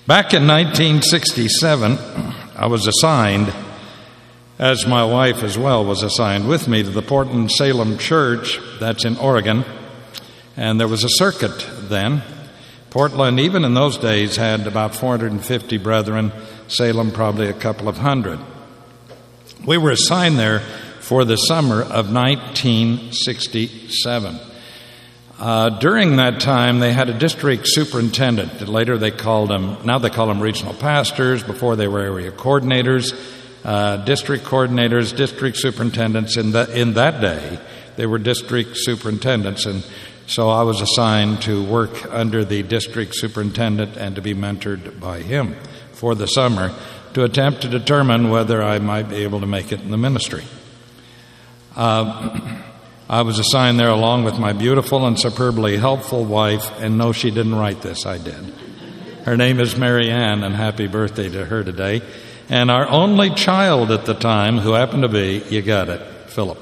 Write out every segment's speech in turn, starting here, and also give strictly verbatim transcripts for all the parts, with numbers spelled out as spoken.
Back in nineteen sixty-seven, I was assigned, as my wife as well was assigned with me, to the Portland Salem Church, that's in Oregon. And there was a circuit then. Portland, even in those days, had about four hundred fifty brethren. Salem, probably a couple of hundred. We were assigned there for the summer of nineteen sixty-seven. Uh, during that time, they had a district superintendent. Later they called them, now they call them regional pastors. Before they were area coordinators, uh, district coordinators, district superintendents. In, the, in that day, they were district superintendents. And so I was assigned to work under the district superintendent and to be mentored by him for the summer to attempt to determine whether I might be able to make it in the ministry. Uh, I was assigned there along with my beautiful and superbly helpful wife, and no, she didn't write this, I did. Her name is Mary Ann, and happy birthday to her today. And our only child at the time, who happened to be, you got it, Philip.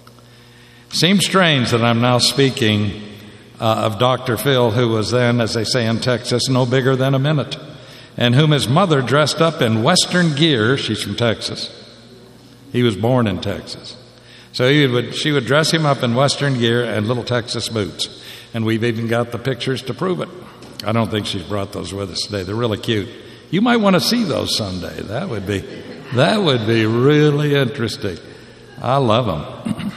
Seems strange that I'm now speaking uh, of Doctor Phil, who was then, as they say in Texas, no bigger than a minute, and whom his mother dressed up in Western gear. She's from Texas. He was born in Texas. So he would, she would dress him up in Western gear and little Texas boots. And we've even got the pictures to prove it. I don't think she's brought those with us today. They're really cute. You might want to see those someday. That would be, that would be really interesting. I love them.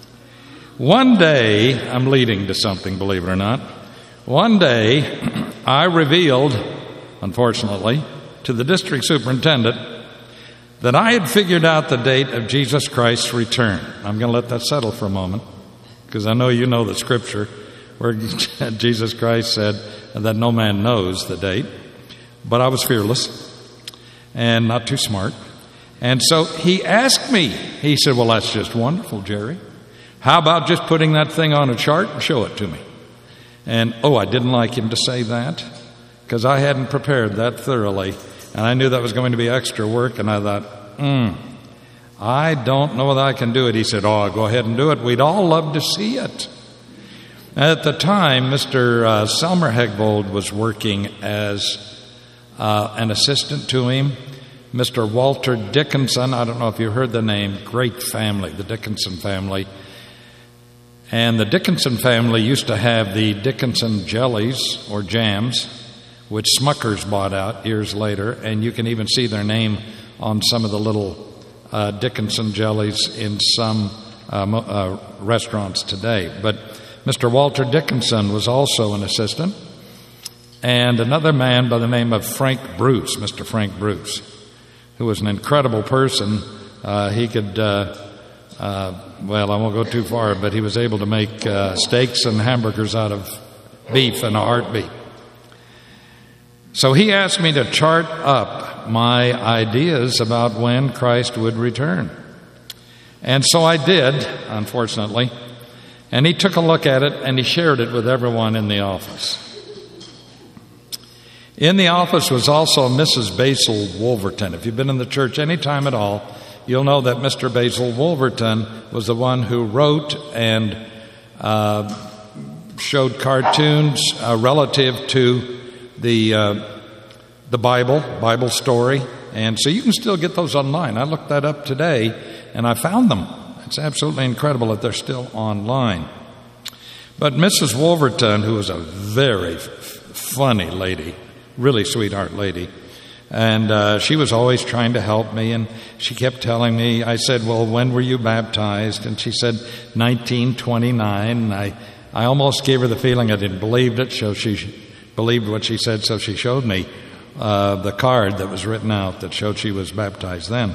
One day, I'm leading to something, believe it or not. One day, I revealed, unfortunately, to the district superintendent that I had figured out the date of Jesus Christ's return. I'm going to let that settle for a moment, because I know you know the scripture where Jesus Christ said that no man knows the date. But I was fearless and not too smart. And so he asked me, he said, well, that's just wonderful, Jerry. How about just putting that thing on a chart and show it to me? And, oh, I didn't like him to say that, because I hadn't prepared that thoroughly. And I knew that was going to be extra work, and I thought, hmm, I don't know whether I can do it. He said, oh, go ahead and do it. We'd all love to see it. At the time, Mister Uh, Selmer Hegvold was working as uh, an assistant to him. Mister Walter Dickinson, I don't know if you heard the name, great family, the Dickinson family. And the Dickinson family used to have the Dickinson jellies or jams, which Smucker's bought out years later, and you can even see their name on some of the little uh, Dickinson jellies in some uh, uh, restaurants today. But Mister Walter Dickinson was also an assistant, and another man by the name of Frank Bruce, Mister Frank Bruce, who was an incredible person. Uh, he could, uh, uh, well, I won't go too far, but he was able to make uh, steaks and hamburgers out of beef in a heartbeat. So he asked me to chart up my ideas about when Christ would return. And so I did, unfortunately. And he took a look at it and he shared it with everyone in the office. In the office was also Missus Basil Wolverton. If you've been in the church any time at all, you'll know that Mister Basil Wolverton was the one who wrote and uh, showed cartoons uh, relative to the uh, the Bible, Bible story. And so you can still get those online. I looked that up today, and I found them. It's absolutely incredible that they're still online. But Missus Wolverton, who was a very f- funny lady, really sweetheart lady, and uh, she was always trying to help me, and she kept telling me, I said, well, when were you baptized? And she said, nineteen twenty-nine. And I, I almost gave her the feeling I didn't believe it, so she believed what she said, so she showed me uh, the card that was written out that showed she was baptized then.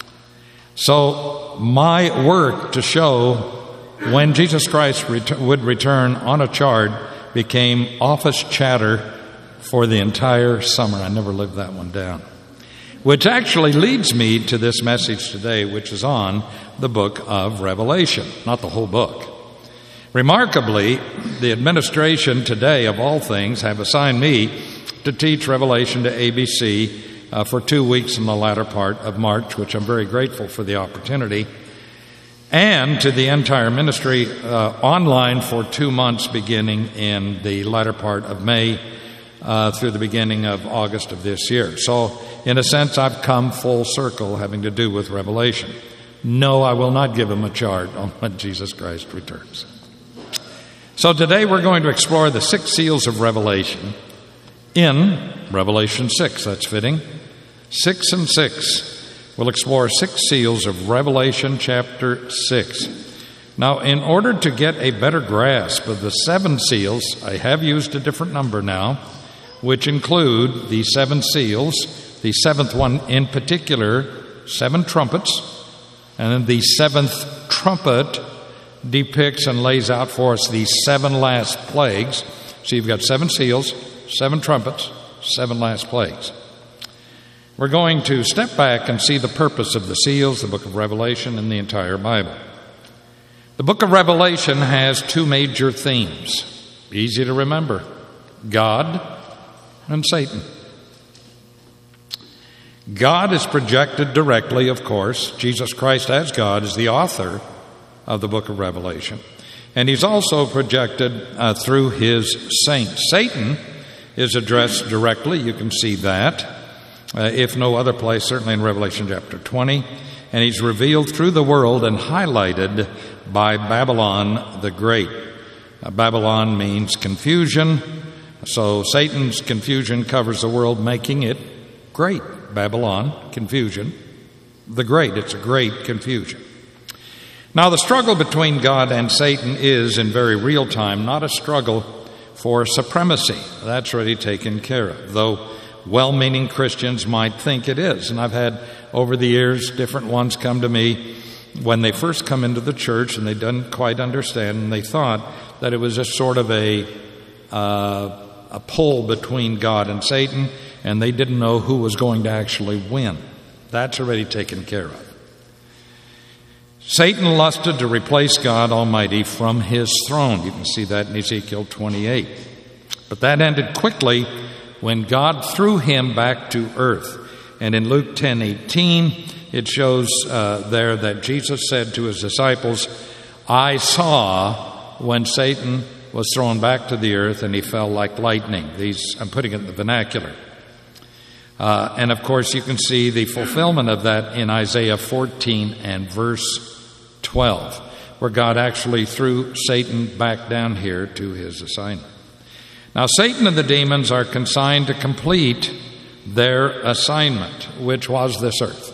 So my work to show when Jesus Christ ret- would return on a chart became office chatter for the entire summer. I never lived that one down. Which actually leads me to this message today, which is on the book of Revelation, not the whole book. Remarkably, the administration today, of all things, have assigned me to teach Revelation to A B C uh, for two weeks in the latter part of March, which I'm very grateful for the opportunity, and to the entire ministry uh, online for two months beginning in the latter part of May, uh, uh, through the beginning of August of this year. So, in a sense, I've come full circle having to do with Revelation. No, I will not give him a chart on when Jesus Christ returns. So today we're going to explore the six seals of Revelation in Revelation six. That's fitting. Six and six. We'll explore six seals of Revelation chapter six. Now, in order to get a better grasp of the seven seals, I have used a different number now, which include the seven seals, the seventh one in particular, seven trumpets, and then the seventh trumpet depicts and lays out for us the seven last plagues. So you've got seven seals, seven trumpets, seven last plagues. We're going to step back and see the purpose of the seals, the book of Revelation, and the entire Bible. The book of Revelation has two major themes, easy to remember: God and Satan. God is projected directly, of course. Jesus Christ as God is the author of the book of Revelation. And he's also projected uh, through his saints. Satan is addressed directly. You can see that, uh, if no other place, certainly in Revelation chapter twenty. And he's revealed through the world and highlighted by Babylon the Great. Uh, Babylon means confusion. So Satan's confusion covers the world, making it great. Babylon, confusion, the great. It's a great confusion. Now, the struggle between God and Satan is, in very real time, not a struggle for supremacy. That's already taken care of, though well-meaning Christians might think it is. And I've had, over the years, different ones come to me when they first come into the church and they didn't quite understand, and they thought that it was just sort of a, uh, a pull between God and Satan, and they didn't know who was going to actually win. That's already taken care of. Satan lusted to replace God Almighty from his throne. You can see that in Ezekiel twenty-eight. But that ended quickly when God threw him back to earth. And in Luke ten eighteen, it shows uh, there that Jesus said to his disciples, I saw when Satan was thrown back to the earth and he fell like lightning. These, I'm putting it in the vernacular. Uh, and of course, you can see the fulfillment of that in Isaiah fourteen and verse twelve, where God actually threw Satan back down here to his assignment. Now, Satan and the demons are consigned to complete their assignment, which was this earth.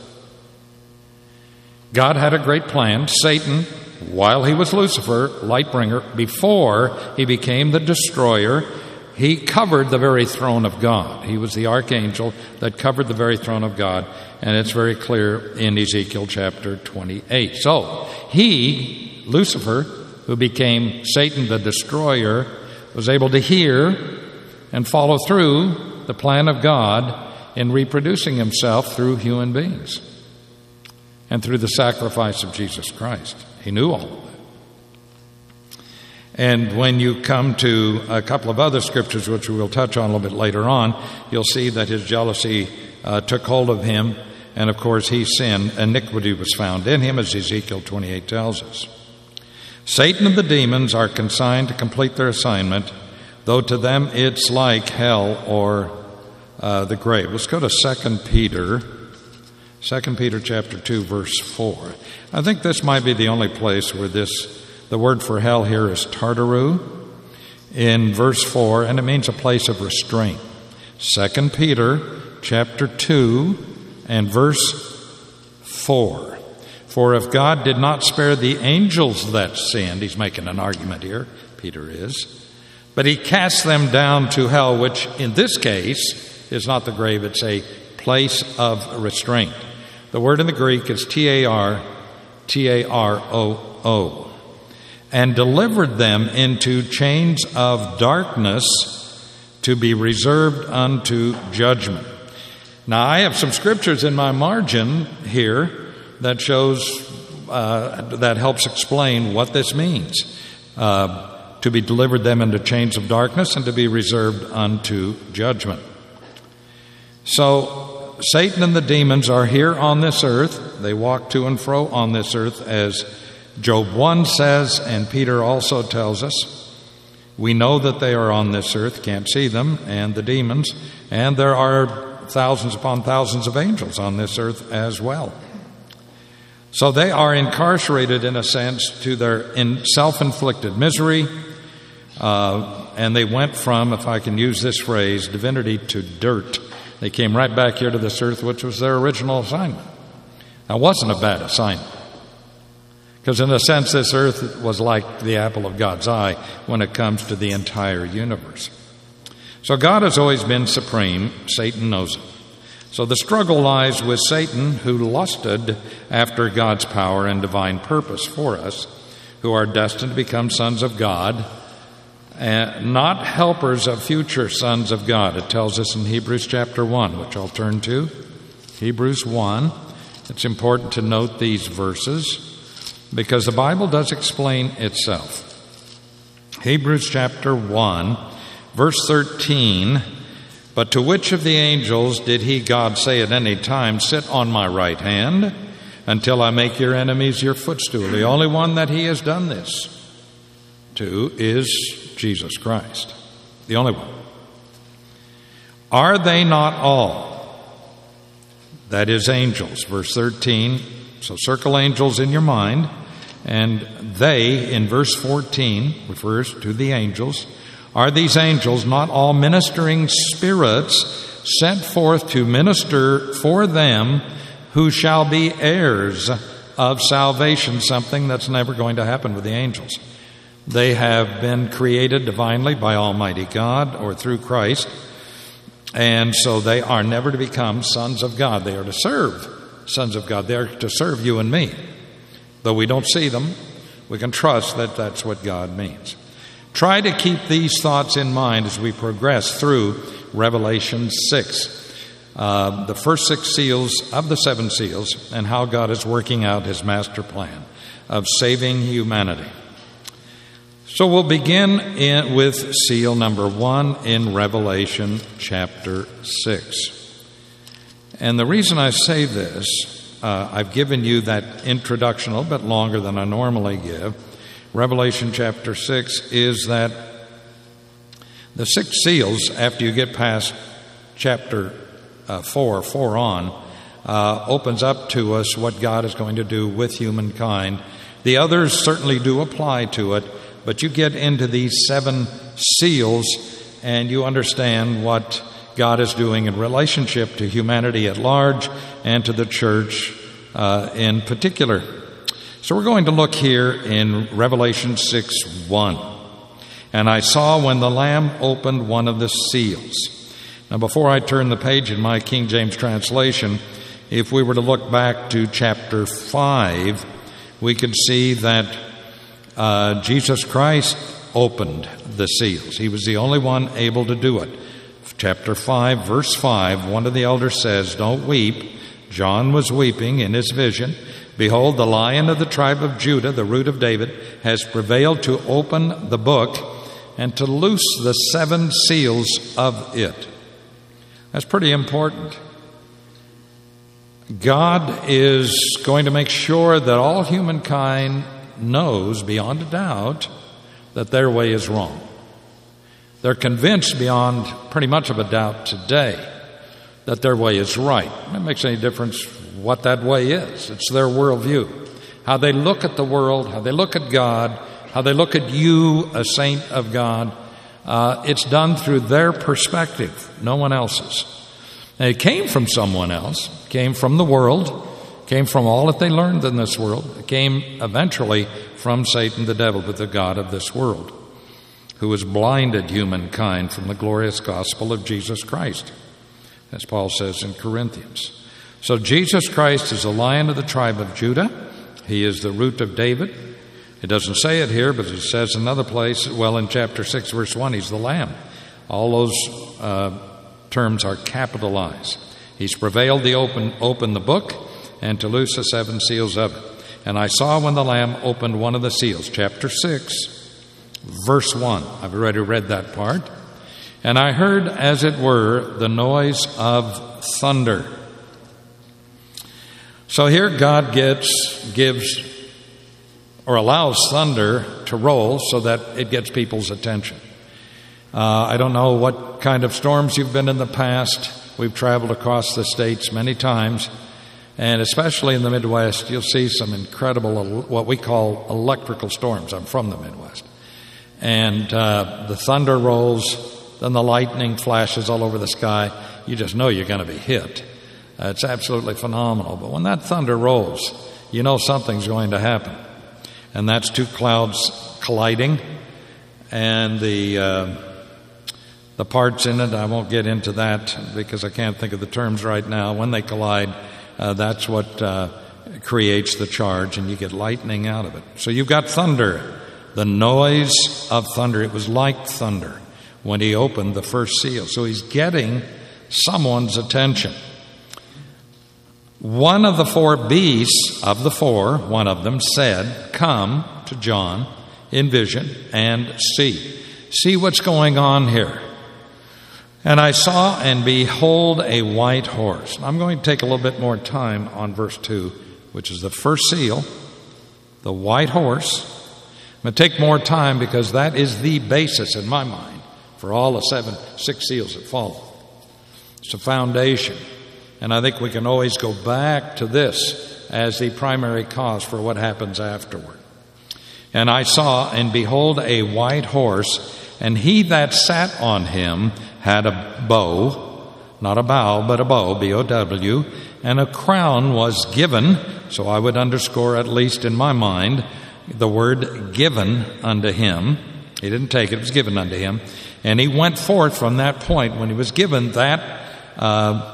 God had a great plan. Satan, while he was Lucifer, Lightbringer, before he became the destroyer, he covered the very throne of God. He was the archangel that covered the very throne of God, and it's very clear in Ezekiel chapter twenty-eight. So, he, Lucifer, who became Satan the destroyer, was able to hear and follow through the plan of God in reproducing himself through human beings and through the sacrifice of Jesus Christ. He knew all of that. And when you come to a couple of other scriptures, which we will touch on a little bit later on, you'll see that his jealousy uh, took hold of him, and of course he sinned. Iniquity was found in him, as Ezekiel twenty-eight tells us. Satan and the demons are consigned to complete their assignment, though to them it's like hell or uh, the grave. Let's go to Second Peter, Second Peter chapter two, verse four. I think this might be the only place where this the word for hell here is Tartaru in verse four, and it means a place of restraint. Second Peter chapter two and verse four. For if God did not spare the angels that sinned, he's making an argument here, Peter is, but he cast them down to hell, which in this case is not the grave, it's a place of restraint. The word in the Greek is T A R T A R O O. And delivered them into chains of darkness to be reserved unto judgment. Now, I have some scriptures in my margin here that shows, uh, that helps explain what this means. Uh, to be delivered them into chains of darkness and to be reserved unto judgment. So, Satan and the demons are here on this earth. They walk to and fro on this earth, as Job one says, and Peter also tells us. We know that they are on this earth, can't see them, and the demons, and there are thousands upon thousands of angels on this earth as well. So they are incarcerated, in a sense, to their in self-inflicted misery, uh, and they went from, if I can use this phrase, divinity to dirt. They came right back here to this earth, which was their original assignment. Now, it wasn't a bad assignment, because in a sense, this earth was like the apple of God's eye when it comes to the entire universe. So God has always been supreme. Satan knows it. So the struggle lies with Satan, who lusted after God's power and divine purpose for us, who are destined to become sons of God, and not helpers of future sons of God. It tells us in Hebrews chapter one, which I'll turn to. Hebrews one. It's important to note these verses, because the Bible does explain itself. Hebrews chapter one, verse thirteen, but to which of the angels did he, God, say at any time, sit on my right hand until I make your enemies your footstool? The only one that he has done this to is Jesus Christ. The only one. Are they not all? That is angels. Verse thirteen. So circle angels in your mind. And they, in verse fourteen, refers to the angels. Are these angels not all ministering spirits sent forth to minister for them who shall be heirs of salvation? Something that's never going to happen with the angels. They have been created divinely by Almighty God or through Christ, and so they are never to become sons of God. They are to serve sons of God. They are to serve you and me. Though we don't see them, we can trust that that's what God means. Try to keep these thoughts in mind as we progress through Revelation six, uh, the first six seals of the seven seals, and how God is working out his master plan of saving humanity. So we'll begin in, with seal number one in Revelation chapter six. And the reason I say this, uh, I've given you that introduction a little bit longer than I normally give. Revelation chapter six is that the six seals, after you get past chapter uh, four, four on, uh, opens up to us what God is going to do with humankind. The others certainly do apply to it, but you get into these seven seals and you understand what God is doing in relationship to humanity at large and to the church uh, in particular. So we're going to look here in Revelation six one. And I saw when the Lamb opened one of the seals. Now, before I turn the page in my King James translation, if we were to look back to chapter five, we could see that Uh, Jesus Christ opened the seals. He was the only one able to do it. Chapter five, verse five, one of the elders says, "Don't weep." John was weeping in his vision. "Behold, the Lion of the tribe of Judah, the root of David, has prevailed to open the book and to loose the seven seals of it." That's pretty important. God is going to make sure that all humankind knows beyond a doubt that their way is wrong. They're convinced beyond pretty much of a doubt today that their way is right. It makes any difference what that way is. It's their worldview. How they look at the world, how they look at God, how they look at you, a saint of God. Uh, it's done through their perspective, no one else's. And it came from someone else, came from the world, came from all that they learned in this world. It came eventually from Satan the devil, but the god of this world, who has blinded humankind from the glorious gospel of Jesus Christ, as Paul says in Corinthians. So Jesus Christ is the Lion of the tribe of Judah. He is the root of David. It doesn't say it here, but it says another place, well, in chapter six, verse one, he's the Lamb. All those uh, terms are capitalized. He's prevailed to open, open the book and to loose the seven seals of it. And I saw when the Lamb opened one of the seals, chapter six, verse one. I've already read that part. And I heard, as it were, the noise of thunder. So here God gets, gives or allows thunder to roll so that it gets people's attention. Uh, I don't know what kind of storms you've been in the past. We've traveled across the states many times, and especially in the Midwest, you'll see some incredible, what we call electrical storms. I'm from the Midwest. And uh, the thunder rolls, then the lightning flashes all over the sky. You just know you're going to be hit. Uh, it's absolutely phenomenal. But when that thunder rolls, you know something's going to happen. And that's two clouds colliding, and the uh, the parts in it, I won't get into that because I can't think of the terms right now. When they collide, uh, that's what uh, creates the charge, and you get lightning out of it. So you've got thunder, the noise of thunder. It was like thunder when he opened the first seal. So he's getting someone's attention. One of the four beasts of the four, one of them said, "Come to John in vision and see. See what's going on here." And I saw and behold a white horse. I'm going to take a little bit more time on verse two, which is the first seal, the white horse. I'm going to take more time because that is the basis in my mind for all the seven, six seals that follow. It's a foundation. And I think we can always go back to this as the primary cause for what happens afterward. And I saw and behold a white horse, and he that sat on him had a bow, not a bow, but a bow, B O W, and a crown was given. So I would underscore, at least in my mind, the word given unto him. He didn't take it, it was given unto him. And he went forth from that point when he was given that uh,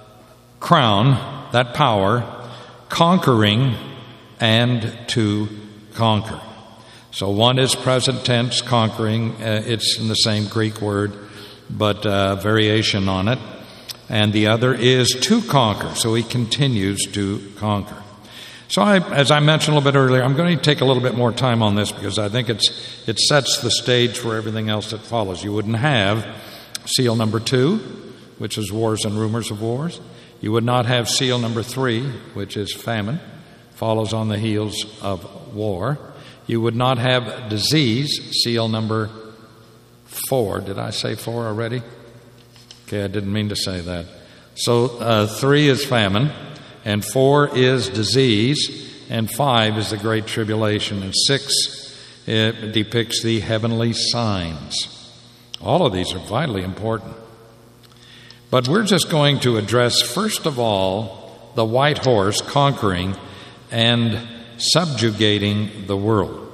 crown, that power, conquering and to conquer. So one is present tense, conquering. Uh, it's in the same Greek word, but uh, variation on it. And the other is to conquer. So he continues to conquer. So I, as I mentioned a little bit earlier, I'm going to take a little bit more time on this because I think it's it sets the stage for everything else that follows. You wouldn't have seal number two, which is wars and rumors of wars. You would not have seal number three, which is famine, follows on the heels of war. You would not have disease, seal number four. Did I say four already? Okay, I didn't mean to say that. So uh, three is famine, and four is disease, and five is the Great Tribulation, and six it depicts the heavenly signs. All of these are vitally important. But we're just going to address, first of all, the white horse conquering and subjugating the world.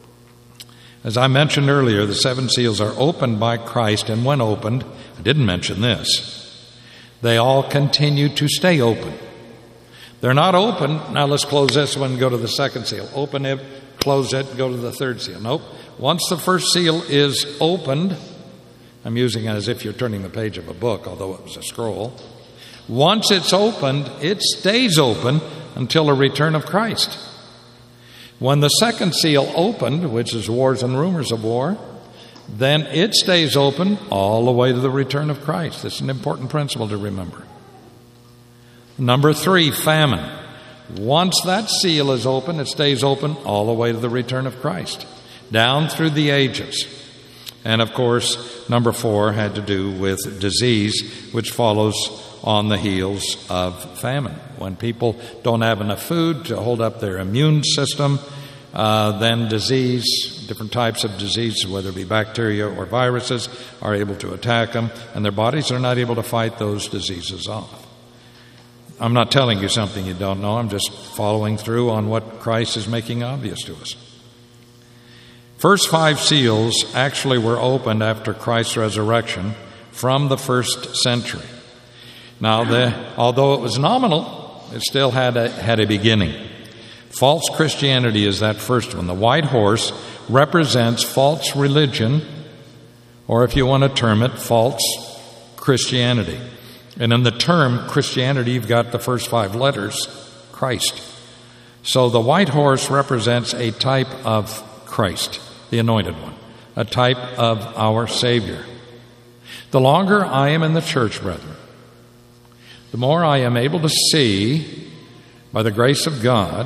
As I mentioned earlier, the seven seals are opened by Christ, and when opened, I didn't mention this, they all continue to stay open. They're not open, now let's close this one and go to the second seal. Open it, close it, go to the third seal. Nope. Once the first seal is opened, I'm using it as if you're turning the page of a book, although it was a scroll. Once it's opened, it stays open until the return of Christ. When the second seal opened, which is wars and rumors of war, then it stays open all the way to the return of Christ. This is an important principle to remember. Number three, famine. Once that seal is open, it stays open all the way to the return of Christ, down through the ages. And of course, number four had to do with disease, which follows on the heels of famine. When people don't have enough food to hold up their immune system, uh, then disease, different types of diseases, whether it be bacteria or viruses, are able to attack them, and their bodies are not able to fight those diseases off. I'm not telling you something you don't know. I'm just following through on what Christ is making obvious to us. First five seals actually were opened after Christ's resurrection from the first century. Now, the, although it was nominal, it still had a, had a beginning. False Christianity is that first one. The white horse represents false religion, or if you want to term it, false Christianity. And in the term Christianity, you've got the first five letters, Christ. So the white horse represents a type of Christ, the anointed one, a type of our Savior. The longer I am in the church, brethren, the more I am able to see, by the grace of God,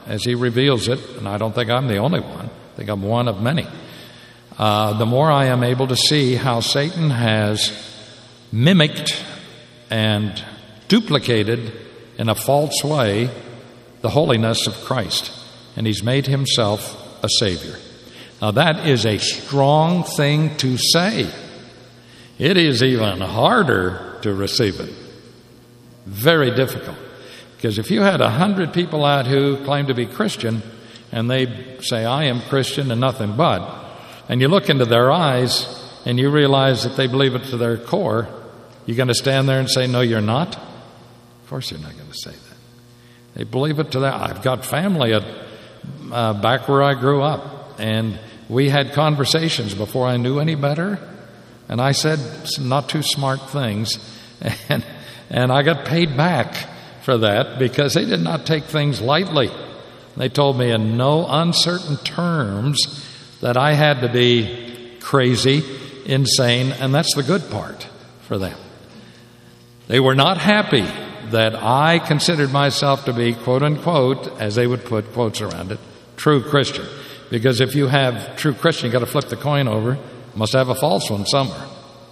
as he reveals it, and I don't think I'm the only one, I think I'm one of many, uh, the more I am able to see how Satan has mimicked and duplicated in a false way the holiness of Christ, and he's made himself a Savior. Now that is a strong thing to say. It is even harder to receive it. Very difficult. Because if you had a hundred people out who claim to be Christian, and they say, I am Christian and nothing but, and you look into their eyes and you realize that they believe it to their core, you're going to stand there and say, no, you're not? Of course you're not going to say that. They believe it to their... I've got family at, uh, back where I grew up, and we had conversations before I knew any better, and I said some not too smart things, and, and I got paid back for that because they did not take things lightly. They told me in no uncertain terms that I had to be crazy, insane, and that's the good part for them. They were not happy that I considered myself to be, quote unquote, as they would put quotes around it, true Christian. Because if you have true Christian, you've got to flip the coin over. You must have a false one somewhere.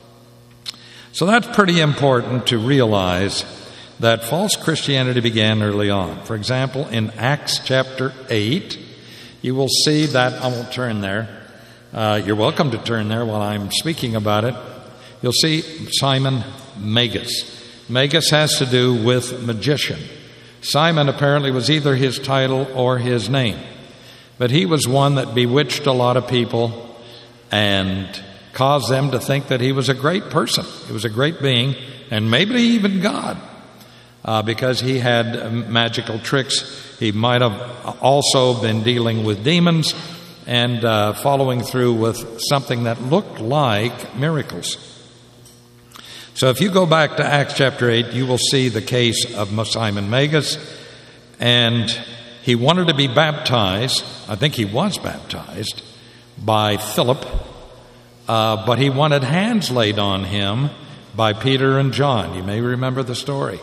So that's pretty important to realize that false Christianity began early on. For example, in Acts chapter eight, you will see that, I won't turn there. Uh, you're welcome to turn there while I'm speaking about it. You'll see Simon Magus. Magus has to do with magician. Simon apparently was either his title or his name. But he was one that bewitched a lot of people and caused them to think that he was a great person. He was a great being, and maybe even God, uh, because he had magical tricks. He might have also been dealing with demons and uh, following through with something that looked like miracles. So if you go back to Acts chapter eight, you will see the case of Simon Magus, and he wanted to be baptized. I think he was baptized by Philip, uh, but he wanted hands laid on him by Peter and John. You may remember the story.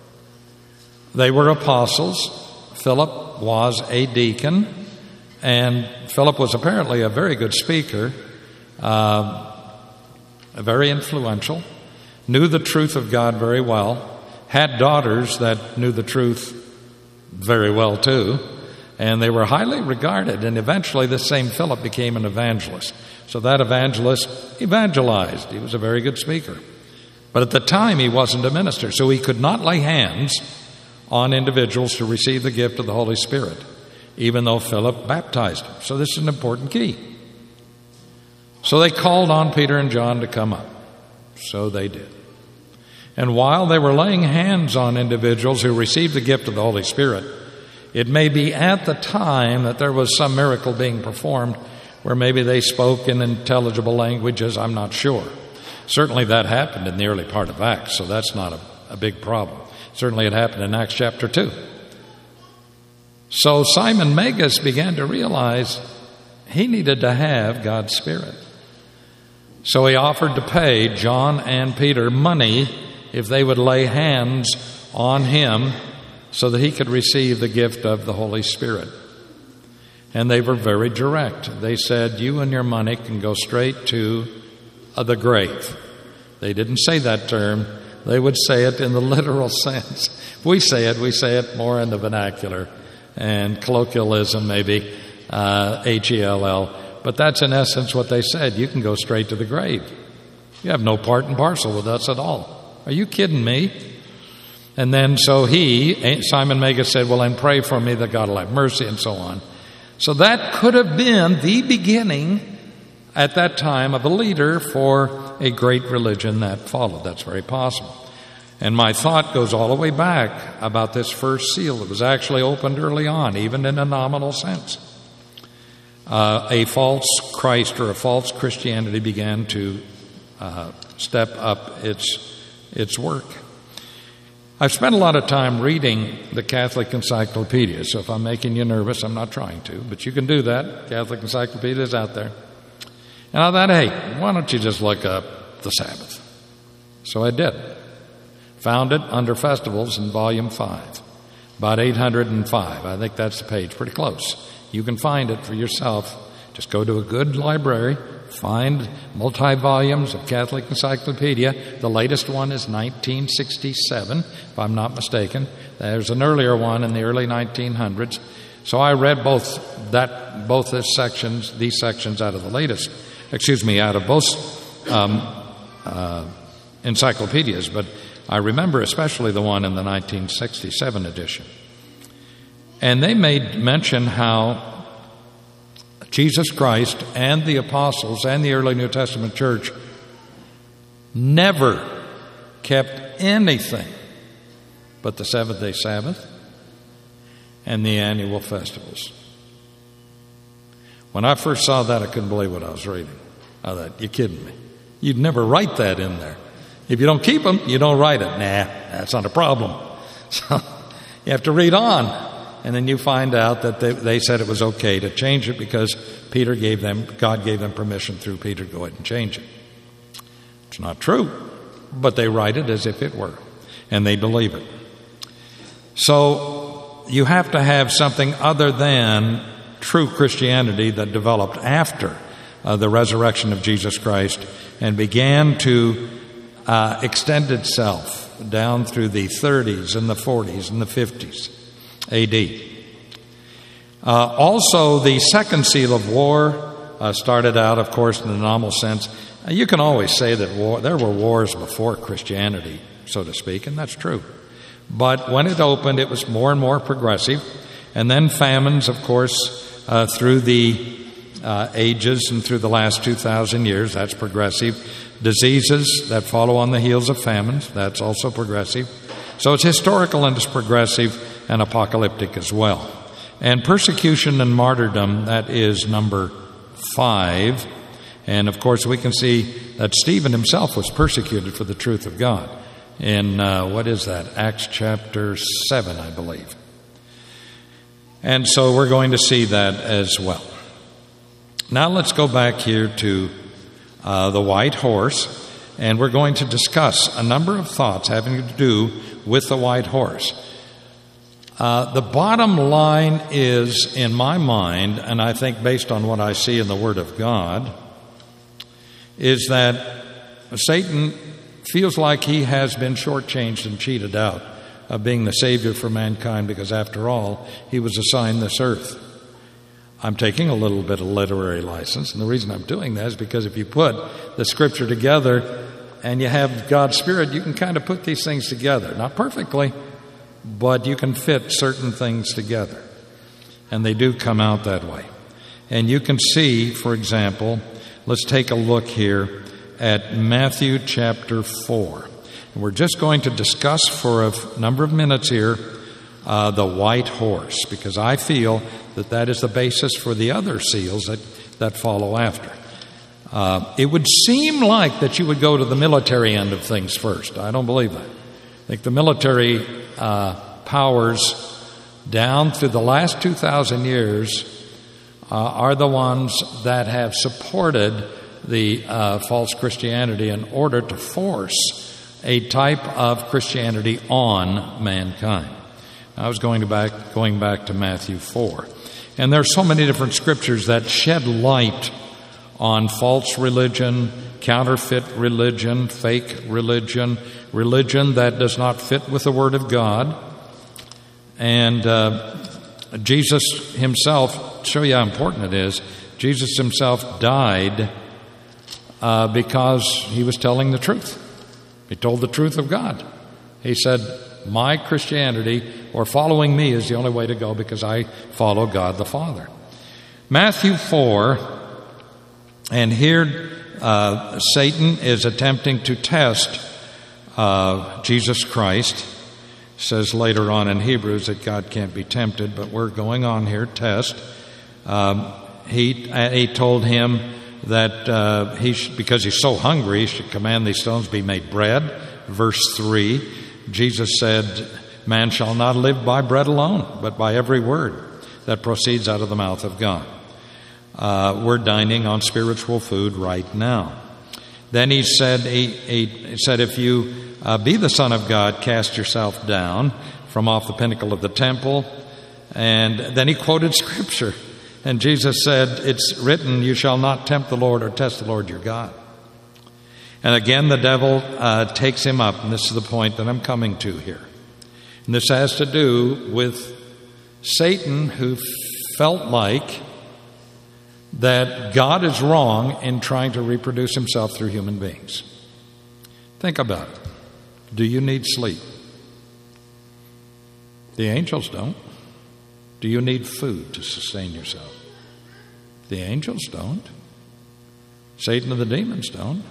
They were apostles. Philip was a deacon, and Philip was apparently a very good speaker, uh, very influential, knew the truth of God very well, had daughters that knew the truth very well too, and they were highly regarded, and eventually this same Philip became an evangelist. So that evangelist evangelized. He was a very good speaker. But at the time he wasn't a minister, so he could not lay hands on individuals to receive the gift of the Holy Spirit, even though Philip baptized him. So this is an important key. So they called on Peter and John to come up. So they did. And while they were laying hands on individuals who received the gift of the Holy Spirit, it may be at the time that there was some miracle being performed where maybe they spoke in intelligible languages. I'm not sure. Certainly that happened in the early part of Acts, so that's not a, a big problem. Certainly it happened in Acts chapter two. So Simon Magus began to realize he needed to have God's Spirit. So he offered to pay John and Peter money if they would lay hands on him so that he could receive the gift of the Holy Spirit. And they were very direct. They said, you and your money can go straight to uh, the grave. They didn't say that term. They would say it in the literal sense. If we say it, we say it more in the vernacular and colloquialism, maybe, uh, H E L L. But that's in essence what they said. You can go straight to the grave. You have no part and parcel with us at all. Are you kidding me? And then so he, Simon Magus, said, well, and pray for me that God will have mercy, and so on. So that could have been the beginning at that time of a leader for a great religion that followed. That's very possible. And my thought goes all the way back about this first seal that was actually opened early on, even in a nominal sense. Uh, a false Christ or a false Christianity began to uh, step up its its work. I've spent a lot of time reading the Catholic Encyclopedia, so if I'm making you nervous, I'm not trying to, but you can do that. Catholic Encyclopedia is out there. And I thought, hey, why don't you just look up the Sabbath? So I did. Found it under festivals in volume five. about eight hundred five. I think that's the page, pretty close. You can find it for yourself. Just go to a good library, find multi-volumes of Catholic Encyclopedia. The latest one is nineteen sixty-seven, if I'm not mistaken. There's an earlier one in the early nineteen hundreds. So I read both that both this sections, these sections out of the latest, excuse me, out of both um, uh, encyclopedias, but I remember especially the one in the nineteen sixty-seven edition. And they made mention how Jesus Christ and the apostles and the early New Testament church never kept anything but the seventh-day Sabbath and the annual festivals. When I first saw that, I couldn't believe what I was reading. I thought, you're kidding me. You'd never write that in there. If you don't keep them, you don't write it. Nah, that's not a problem. So you have to read on. And then you find out that they, they said it was okay to change it because Peter gave them, God gave them permission through Peter to go ahead and change it. It's not true, but they write it as if it were, and they believe it. So you have to have something other than true Christianity that developed after uh, the resurrection of Jesus Christ and began to uh, extend itself down through the thirties and the forties and the fifties A D. Uh, also, the second seal of war uh, started out, of course, in the nominal sense. Uh, you can always say that war, there were wars before Christianity, so to speak, and that's true. But when it opened, it was more and more progressive. And then famines, of course, uh, through the uh, ages and through the last two thousand years, that's progressive. Diseases that follow on the heels of famines, that's also progressive. So it's historical and it's progressive and apocalyptic as well. And persecution and martyrdom, that is number five. And of course, we can see that Stephen himself was persecuted for the truth of God. In, uh, what is that? Acts chapter seven, I believe. And so we're going to see that as well. Now let's go back here to uh, the white horse, and we're going to discuss a number of thoughts having to do with the white horse. Uh, the bottom line is, in my mind, and I think based on what I see in the Word of God, is that Satan feels like he has been shortchanged and cheated out of being the Savior for mankind because, after all, he was assigned this earth. I'm taking a little bit of literary license, and the reason I'm doing that is because if you put the Scripture together and you have God's Spirit, you can kind of put these things together. Not perfectly, but you can fit certain things together. And they do come out that way. And you can see, for example, let's take a look here at Matthew chapter four. And we're just going to discuss for a number of minutes here uh, the white horse, because I feel that that is the basis for the other seals that, that follow after. Uh, it would seem like that you would go to the military end of things first. I don't believe that. I think the military uh, powers down through the last two thousand years uh, are the ones that have supported the uh, false Christianity in order to force a type of Christianity on mankind. I was going to back going back to Matthew four. And there are so many different scriptures that shed light on false religion, counterfeit religion, fake religion, religion that does not fit with the Word of God. And uh, Jesus himself, to show you how important it is, Jesus himself died uh, because he was telling the truth. He told the truth of God. He said, my Christianity, or following me, is the only way to go because I follow God the Father. Matthew four, and here uh, Satan is attempting to test uh, Jesus Christ. It says later on in Hebrews that God can't be tempted, but we're going on here, test. Um, he, he told him that uh, he should, because he's so hungry, he should command these stones be made bread. Verse three, Jesus said, man shall not live by bread alone, but by every word that proceeds out of the mouth of God. Uh, we're dining on spiritual food right now. Then he said, he, he said if you uh, be the Son of God, cast yourself down, from off the pinnacle of the temple. And then he quoted Scripture. And Jesus said, it's written, you shall not tempt the Lord or test the Lord your God. And again, the devil uh, takes him up. And this is the point that I'm coming to here. And this has to do with Satan, who felt like that God is wrong in trying to reproduce himself through human beings. Think about it. Do you need sleep? The angels don't. Do you need food to sustain yourself? The angels don't. Satan and the demons don't.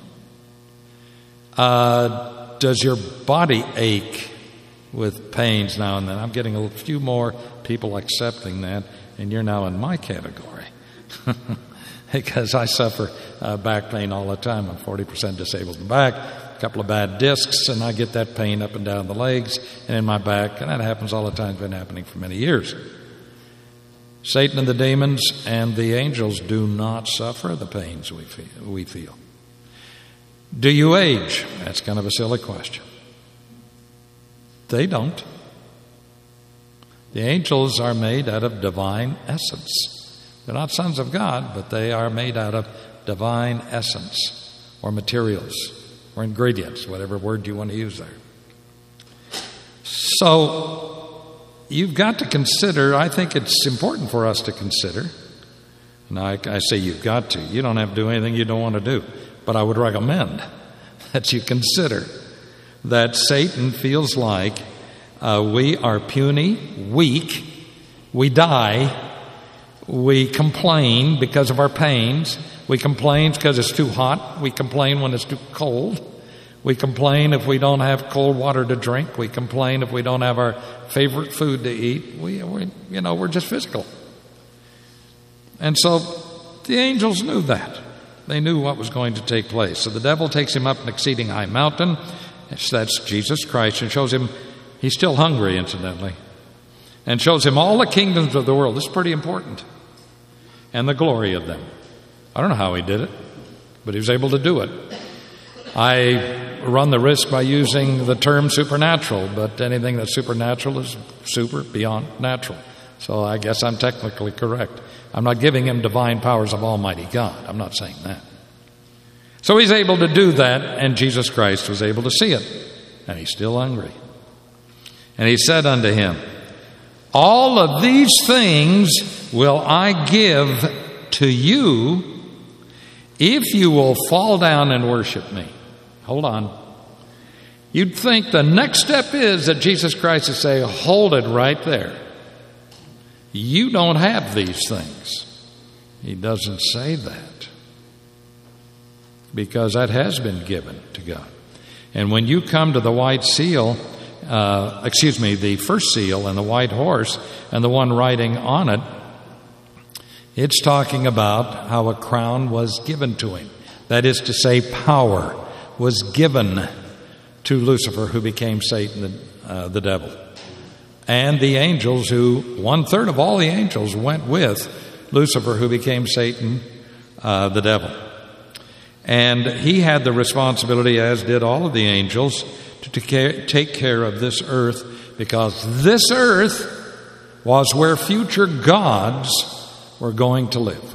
Uh, does your body ache with pains now and then? I'm getting a few more people accepting that, and you're now in my category. Because I suffer uh, back pain all the time. I'm forty percent disabled in the back, a couple of bad discs, and I get that pain up and down the legs and in my back, and that happens all the time. It's been happening for many years. Satan and the demons and the angels do not suffer the pains we feel. We feel. Do you age? That's kind of a silly question. They don't. The angels are made out of divine essence. They're not sons of God, but they are made out of divine essence or materials or ingredients, whatever word you want to use there. So you've got to consider, I think it's important for us to consider, and I, I say you've got to. You don't have to do anything you don't want to do, but I would recommend that you consider that Satan feels like uh, we are puny, weak, we die. We complain because of our pains. We complain because it's too hot. We complain when it's too cold. We complain if we don't have cold water to drink. We complain if we don't have our favorite food to eat. We, we you know, we're just physical. And so the angels knew that. They knew what was going to take place. So the devil takes him up an exceeding high mountain. That's Jesus Christ, and shows him he's still hungry, incidentally, and shows him all the kingdoms of the world. This is pretty important. And the glory of them. I don't know how he did it, but he was able to do it. I run the risk by using the term supernatural, but anything that's supernatural is super, beyond natural. So I guess I'm technically correct. I'm not giving him divine powers of Almighty God. I'm not saying that. So he's able to do that, and Jesus Christ was able to see it. And he's still hungry. And he said unto him, all of these things will I give to you if you will fall down and worship me. Hold on. You'd think the next step is that Jesus Christ is saying, hold it right there. You don't have these things. He doesn't say that, because that has been given to God. And when you come to the white seal, Uh, excuse me, the first seal and the white horse and the one riding on it, it's talking about how a crown was given to him. That is to say, power was given to Lucifer, who became Satan, the, uh, the devil. And the angels, who, one third of all the angels went with Lucifer, who became Satan, uh, the devil. And he had the responsibility, as did all of the angels, to take care of this earth, because this earth was where future gods were going to live.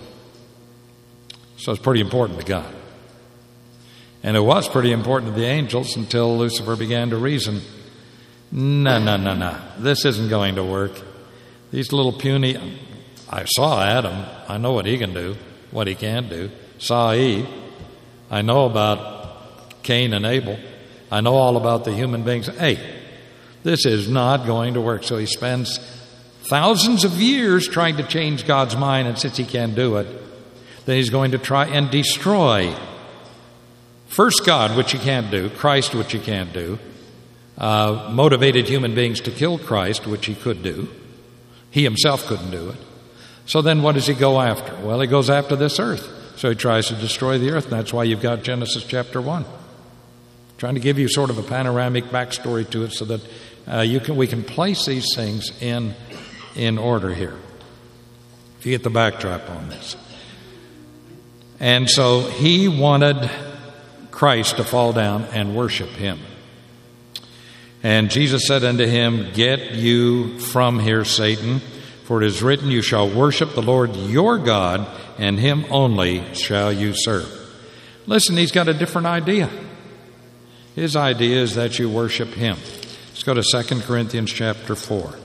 So it's pretty important to God. And it was pretty important to the angels until Lucifer began to reason, no, no, no, no, this isn't going to work. These little puny, I saw Adam, I know what he can do, what he can't do. Saw Eve, I know about Cain and Abel. I know all about the human beings. Hey, this is not going to work. So he spends thousands of years trying to change God's mind, and since he can't do it, then he's going to try and destroy first God, which he can't do, Christ, which he can't do, uh, motivated human beings to kill Christ, which he could do. He himself couldn't do it. So then what does he go after? Well, he goes after this earth. So he tries to destroy the earth, and that's why you've got Genesis chapter one. Trying to give you sort of a panoramic backstory to it so that uh, you can we can place these things in, in order here. If you get the backdrop on this. And so he wanted Christ to fall down and worship him. And Jesus said unto him, Get you from here, Satan, for it is written, You shall worship the Lord your God, and him only shall you serve. Listen, he's got a different idea. His idea is that you worship him. Let's go to Second Corinthians chapter four.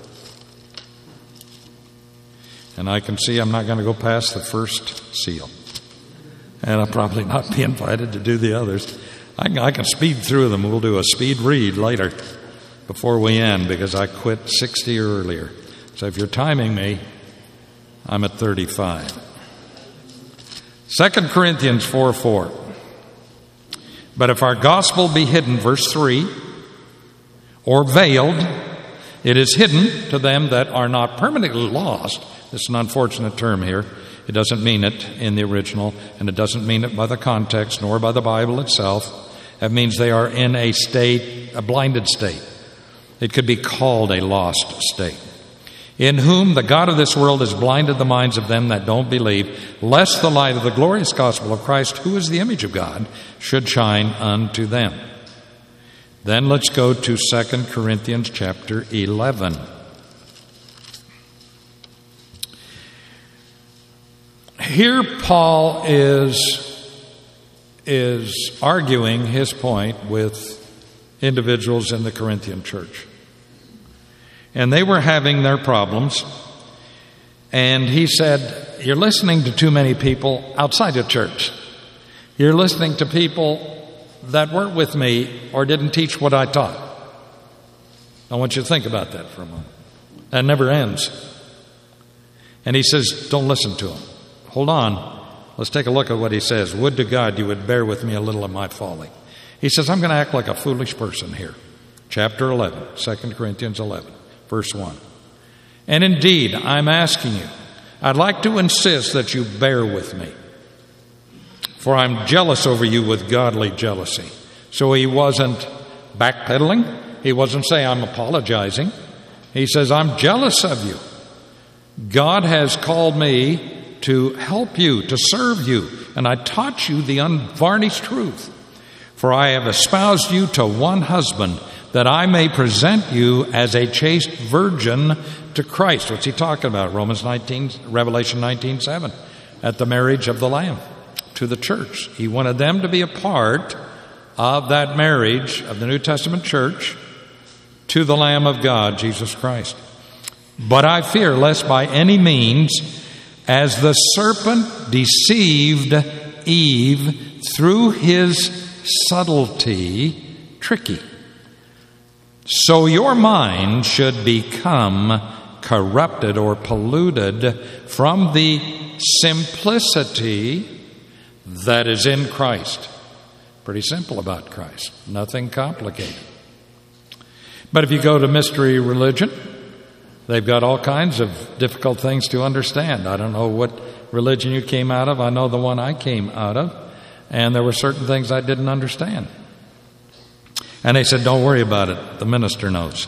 And I can see I'm not going to go past the first seal. And I'll probably not be invited to do the others. I can, I can speed through them. We'll do a speed read later before we end, because I quit sixty earlier. So if you're timing me, I'm at thirty-five. Second Corinthians four four. But if our gospel be hidden, verse three, or veiled, it is hidden to them that are not permanently lost. This is an unfortunate term here. It doesn't mean it in the original, and it doesn't mean it by the context, nor by the Bible itself. That means they are in a state, a blinded state. It could be called a lost state. In whom the God of this world has blinded the minds of them that don't believe, lest the light of the glorious gospel of Christ, who is the image of God, should shine unto them. Then let's go to Second Corinthians chapter eleven. Here Paul is, is arguing his point with individuals in the Corinthian church. And they were having their problems. And he said, you're listening to too many people outside of church. You're listening to people that weren't with me or didn't teach what I taught. I want you to think about that for a moment. That never ends. And he says, don't listen to them. Hold on. Let's take a look at what he says. Would to God you would bear with me a little of my folly. He says, I'm going to act like a foolish person here. Chapter eleven, Second Corinthians eleven, verse one. And indeed, I'm asking you, I'd like to insist that you bear with me. For I'm jealous over you with godly jealousy. So he wasn't backpedaling. He wasn't saying, I'm apologizing. He says, I'm jealous of you. God has called me to help you, to serve you, and I taught you the unvarnished truth. For I have espoused you to one husband, that I may present you as a chaste virgin to Christ. What's he talking about? Romans nineteen, Revelation nineteen seven, at the marriage of the Lamb to the church. He wanted them to be a part of that marriage of the New Testament church to the Lamb of God, Jesus Christ. But I fear lest by any means, as the serpent deceived Eve through his subtlety, tricky, so your mind should become corrupted or polluted from the simplicity that is in Christ. Pretty simple about Christ. Nothing complicated. But if you go to mystery religion, they've got all kinds of difficult things to understand. I don't know what religion you came out of. I know the one I came out of. And there were certain things I didn't understand. And they said, don't worry about it. The minister knows.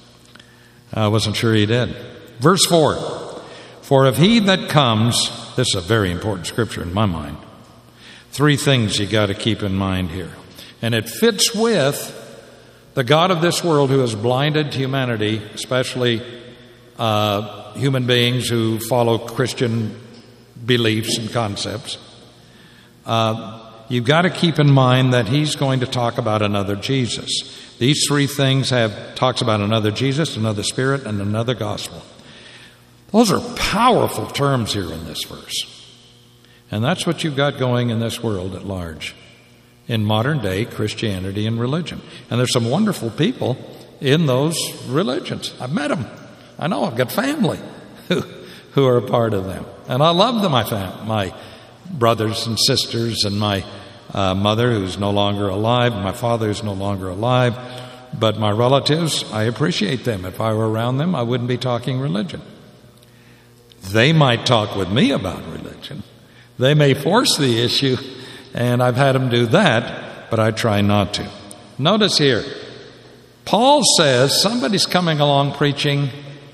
I wasn't sure he did. Verse four. For if he that comes, this is a very important scripture in my mind. Three things you got to keep in mind here. And it fits with the God of this world who has blinded humanity, especially uh, human beings who follow Christian beliefs and concepts. Uh, you've got to keep in mind that he's going to talk about another Jesus. These three things have talks about another Jesus, another Spirit, and another gospel. Those are powerful terms here in this verse. And that's what you've got going in this world at large, in modern day Christianity and religion. And there's some wonderful people in those religions. I've met them. I know I've got family who, who are a part of them. And I love them, my fam- my brothers and sisters, and my uh, mother who's no longer alive, my father who's no longer alive. But my relatives, I appreciate them. If I were around them, I wouldn't be talking religion. They might talk with me about religion. They may force the issue, and I've had them do that, but I try not to. Notice here, Paul says somebody's coming along preaching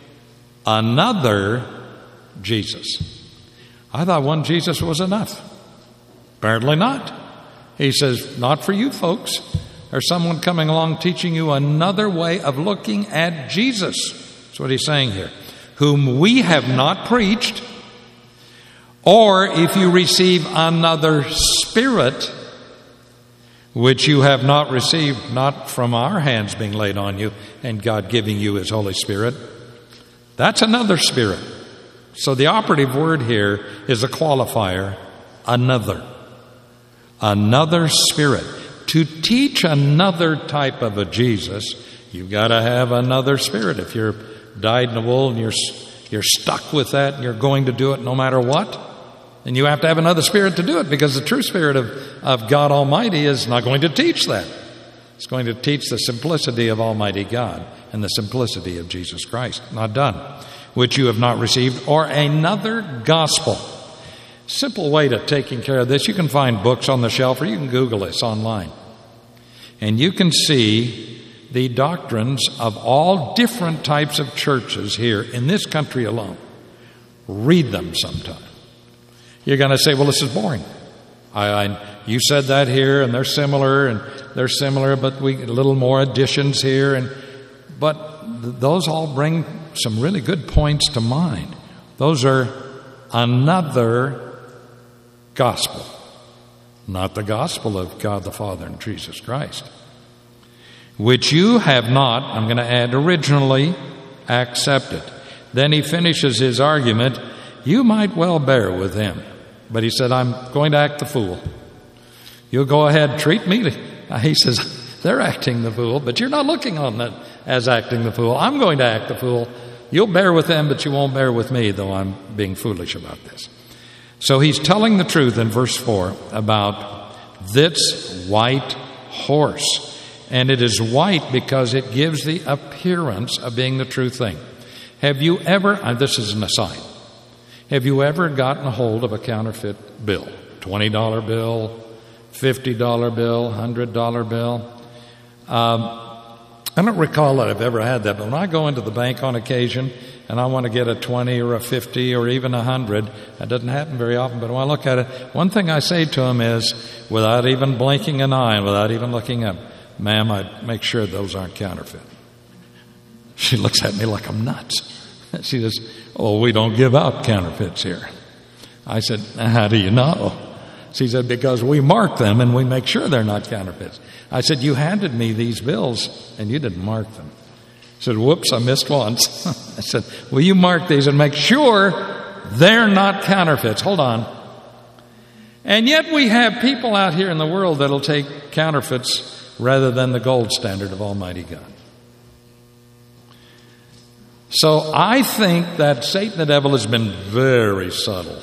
another Jesus. I thought one Jesus was enough. Apparently not. He says, not for you folks. or someone coming along teaching you another way of looking at Jesus. That's what he's saying here. Whom we have not preached, or if you receive another spirit, which you have not received, not from our hands being laid on you and God giving you His Holy Spirit, that's another spirit. So the operative word here is a qualifier, another. Another spirit. To teach another type of a Jesus, you've got to have another spirit. If you're dyed in the wool and you're, you're stuck with that and you're going to do it no matter what, then you have to have another spirit to do it, because the true spirit of, of God Almighty is not going to teach that. It's going to teach the simplicity of Almighty God and the simplicity of Jesus Christ. Not done. Which you have not received, or another gospel. Simple way to taking care of this. You can find books on the shelf, or you can Google this online. And you can see the doctrines of all different types of churches here in this country alone. Read them sometime. You're going to say, well, this is boring. I, I, you said that here, and they're similar, and they're similar, but we a little more additions here. And but th- those all bring some really good points to mind. Those are another gospel, not the gospel of God the Father and Jesus Christ, which you have not, I'm going to add, originally accepted. Then he finishes his argument. You might well bear with him. But he said, I'm going to act the fool. You'll go ahead, treat me. He says, they're acting the fool, but you're not looking on that as acting the fool. I'm going to act the fool. You'll bear with them, but you won't bear with me, though I'm being foolish about this. So he's telling the truth in verse four about this white horse. And it is white because it gives the appearance of being the true thing. Have you ever, and this is an aside, have you ever gotten a hold of a counterfeit bill? twenty dollar bill, fifty dollar bill, one hundred dollar bill? Um, I don't recall that I've ever had that, but when I go into the bank on occasion and I want to get a twenty or a fifty or even a hundred, that doesn't happen very often, but when I look at it, one thing I say to them is, without even blinking an eye and without even looking up, ma'am, I make sure those aren't counterfeit. She looks at me like I'm nuts. She says, oh, we don't give out counterfeits here. I said, how do you know? She said, because we mark them and we make sure they're not counterfeits. I said, you handed me these bills and you didn't mark them. She said, whoops, I missed once. I said, will you mark these and make sure they're not counterfeits? Hold on. And yet we have people out here in the world that'll take counterfeits rather than the gold standard of Almighty God. So I think that Satan the devil has been very subtle,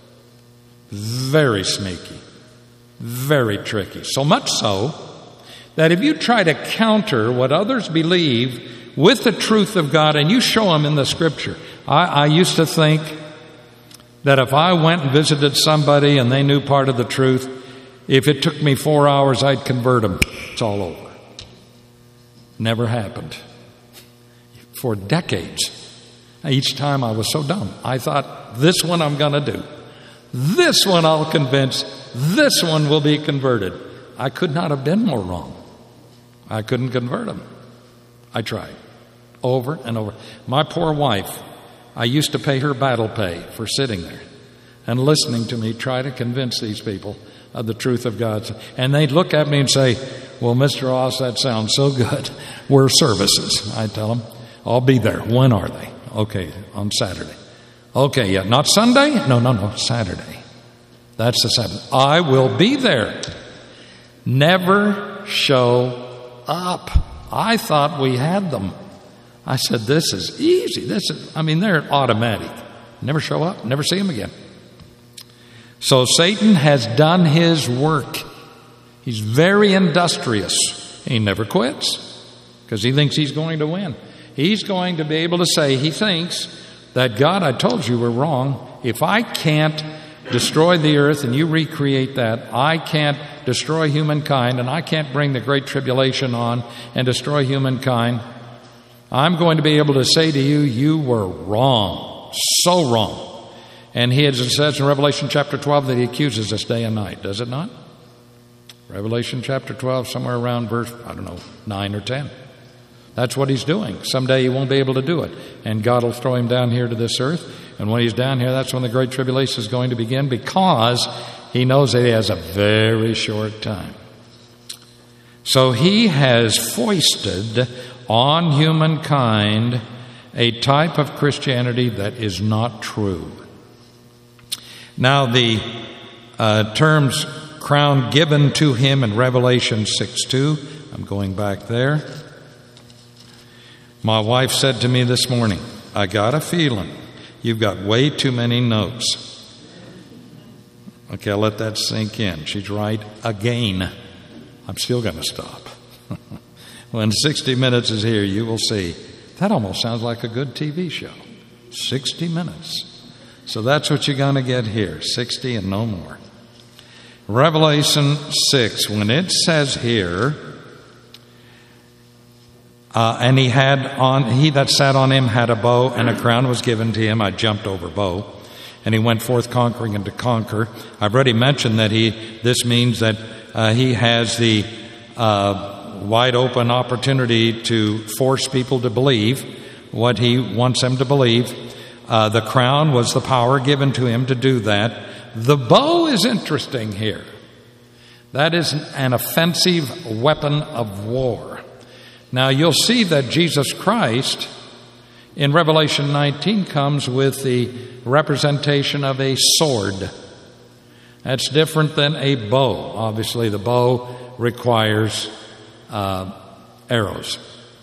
very sneaky, very tricky. So much so that if you try to counter what others believe with the truth of God and you show them in the Scripture. I, I used to think that if I went and visited somebody and they knew part of the truth, if it took me four hours, I'd convert them. It's all over. Never happened. For decades. Each time I was so dumb. I thought, this one I'm going to do. This one I'll convince. This one will be converted. I could not have been more wrong. I couldn't convert them. I tried. Over and over. My poor wife, I used to pay her battle pay for sitting there and listening to me try to convince these people of the truth of God. And they'd look at me and say, well, Mister Ross, that sounds so good. Where are services? I tell them, I'll be there. When are they? Okay, on Saturday. Okay, yeah, not Sunday? No, no, no, Saturday. That's the Sabbath. I will be there. Never show up. I thought we had them. I said, this is easy. This is, I mean, they're automatic. Never show up, never see them again. So Satan has done his work. He's very industrious. He never quits because he thinks he's going to win. He's going to be able to say, he thinks that, God, I told you we're wrong. If I can't destroy the earth and you recreate that, I can't destroy humankind and I can't bring the great tribulation on and destroy humankind, I'm going to be able to say to you, you were wrong, so wrong. And he, as it says in Revelation chapter twelve, that he accuses us day and night, does it not? Revelation chapter twelve, somewhere around verse, I don't know, nine or ten. That's what he's doing. Someday he won't be able to do it. And God will throw him down here to this earth. And when he's down here, that's when the Great Tribulation is going to begin, because he knows that he has a very short time. So he has foisted on humankind a type of Christianity that is not true. Now, the uh, terms crown given to him in Revelation six two, I'm going back there. My wife said to me this morning, I got a feeling you've got way too many notes. Okay, I'll let that sink in. She's right again. I'm still going to stop. When sixty minutes is here, you will see. That almost sounds like a good T V show. sixty minutes. So that's what you're going to get here. sixty and no more. Revelation six, when it says here, uh, and he had on, he that sat on him had a bow, and a crown was given to him. I jumped over bow. And he went forth conquering and to conquer. I've already mentioned that he, this means that uh, he has the uh, wide open opportunity to force people to believe what he wants them to believe. Uh, the crown was the power given to him to do that. The bow is interesting here. That is an offensive weapon of war. Now you'll see that Jesus Christ in Revelation nineteen comes with the representation of a sword. That's different than a bow. Obviously, the bow requires uh, arrows.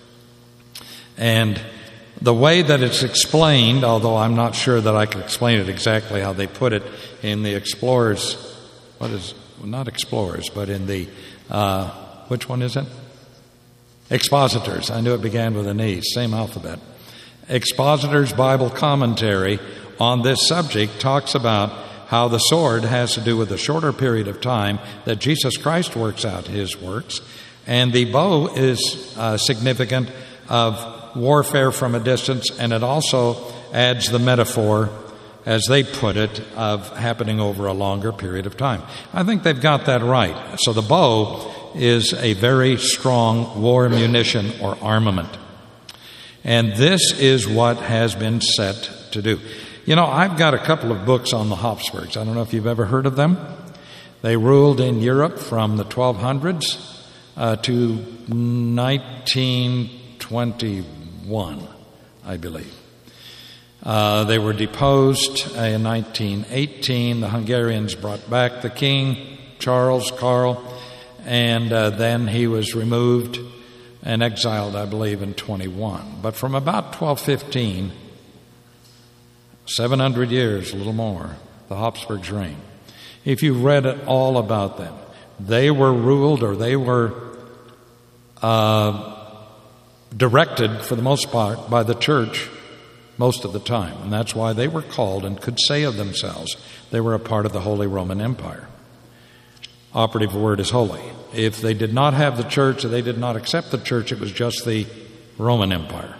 And the way that it's explained, although I'm not sure that I can explain it exactly how they put it in the Explorers, what is, well, not Explorers, but in the, uh, which one is it? Expositors. I knew it began with an E, same alphabet. Expositor's Bible commentary on this subject talks about how the sword has to do with a shorter period of time that Jesus Christ works out his works, and the bow is uh, significant of warfare from a distance, and it also adds the metaphor, as they put it, of happening over a longer period of time. I think they've got that right. So the bow is a very strong war munition or armament. And this is what has been set to do. You know, I've got a couple of books on the Habsburgs. I don't know if you've ever heard of them. They ruled in Europe from the twelve hundreds uh, to nineteen twenty-one, I believe. Uh, they were deposed in nineteen eighteen. The Hungarians brought back the king, Charles, Karl, and uh, then he was removed and exiled, I believe, in twenty-one. But from about twelve fifteen, seven hundred years, a little more, the Habsburgs reign. If you read it all about them, they were ruled or they were uh, directed, for the most part, by the church most of the time. And that's why they were called and could say of themselves they were a part of the Holy Roman Empire. Operative word is holy. If they did not have the church or they did not accept the church, it was just the Roman Empire.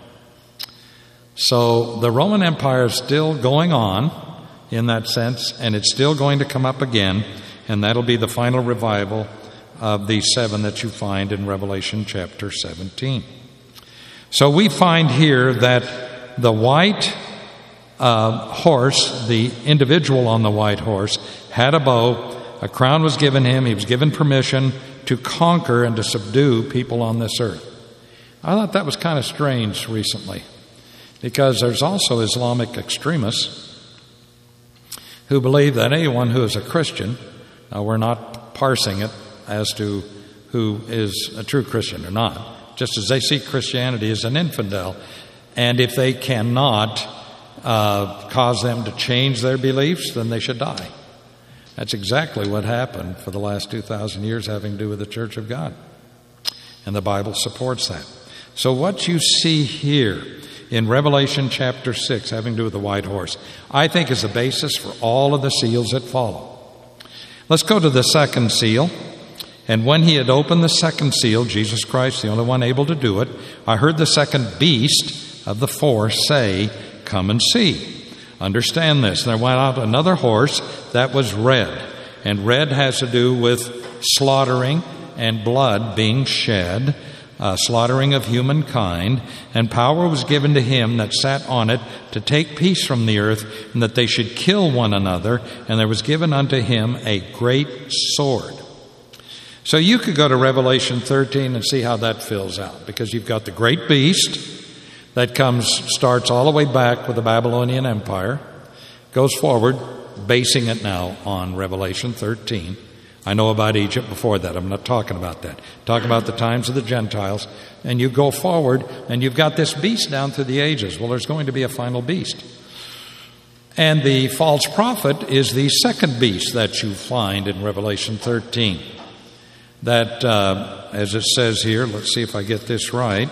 So the Roman Empire is still going on in that sense, and it's still going to come up again, and that'll be the final revival of the seven that you find in Revelation chapter seventeen. So we find here that the white uh, horse, the individual on the white horse, had a bow. A crown was given him. He was given permission to conquer and to subdue people on this earth. I thought that was kind of strange recently, because there's also Islamic extremists who believe that anyone who is a Christian, now we're not parsing it as to who is a true Christian or not, just as they see Christianity as an infidel, and if they cannot uh, cause them to change their beliefs, then they should die. That's exactly what happened for the last two thousand years, having to do with the Church of God. And the Bible supports that. So what you see here in Revelation chapter six, having to do with the white horse, I think is the basis for all of the seals that follow. Let's go to the second seal. And when he had opened the second seal, Jesus Christ, the only one able to do it, I heard the second beast of the four say, "Come and see." Understand this. There went out another horse that was red. And red has to do with slaughtering and blood being shed, uh, slaughtering of humankind, and power was given to him that sat on it to take peace from the earth, and that they should kill one another, and there was given unto him a great sword. So you could go to Revelation thirteen and see how that fills out, because you've got the great beast that comes, starts all the way back with the Babylonian Empire, goes forward, basing it now on Revelation thirteen. I know about Egypt before that. I'm not talking about that. Talking about the times of the Gentiles. And you go forward, and you've got this beast down through the ages. Well, there's going to be a final beast. And the false prophet is the second beast that you find in Revelation thirteen. That, uh, as it says here, let's see if I get this right,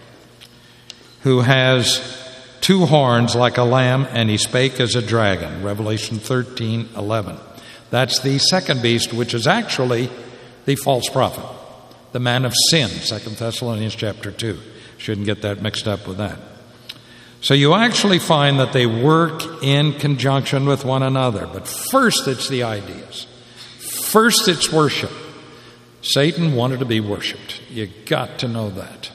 who has two horns like a lamb, and he spake as a dragon. Revelation thirteen eleven. That's the second beast, which is actually the false prophet, the man of sin, Second Thessalonians chapter two. Shouldn't get that mixed up with that. So you actually find that they work in conjunction with one another. But first it's the ideas. First it's worship. Satan wanted to be worshipped. You got to know that.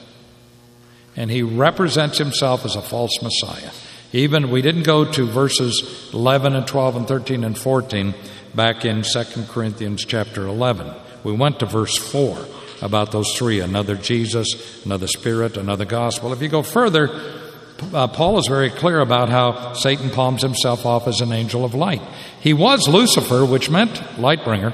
And he represents himself as a false Messiah. Even, we didn't go to verses eleven and twelve and thirteen and fourteen back in Second Corinthians chapter eleven. We went to verse four about those three, another Jesus, another Spirit, another gospel. If you go further, uh, Paul is very clear about how Satan palms himself off as an angel of light. He was Lucifer, which meant light bringer.